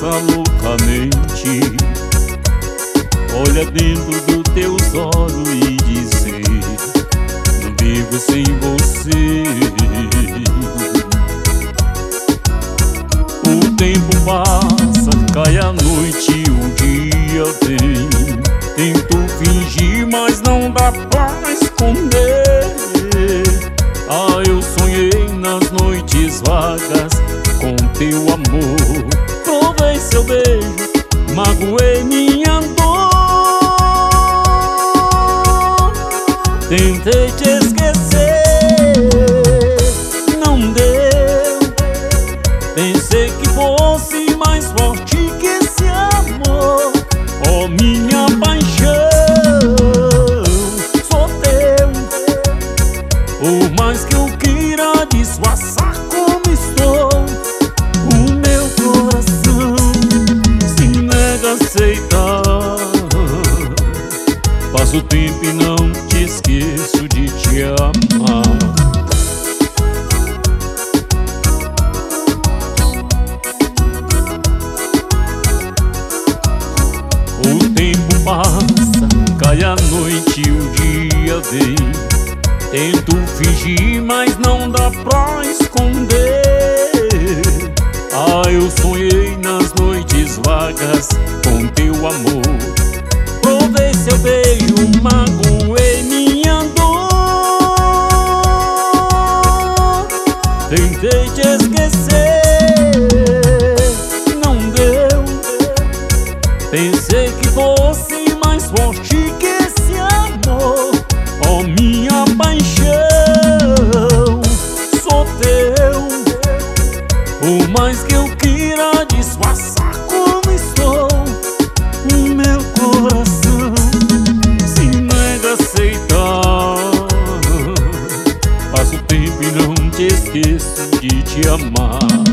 pensar loucamente, olha dentro dos teus olhos e dizer: não vivo sem você. O tempo passa, cai a noite, o dia vem. Tento fingir, mas não dá pra esconder. Ah, eu sonhei nas noites vagas com teu amor. Provei seu beijo, magoei minha dor. Tentei te esquecer, não deu. Pensei que fosse mais forte que esse amor. Oh, minha paixão, sou teu. Por mais que eu queira disfarçar como estou, o meu coração se nega a aceitar. Passo o tempo e não te esqueço de te amar. O tempo passa, cai a noite, o dia vem. Tento fingir, mas não dá pra esconder. Ah, eu sonhei nas noites vagas com teu amor. Provei seu beijo, magoei minha dor. Tentei te esquecer, não deu. Pensei que fosse mais forte que esse amor. Oh, minha paixão, sou teu. Por mais que eu queira disfarçar como estou, o meu coração se nega a aceitar. Passo o tempo e não te esqueço de te amar.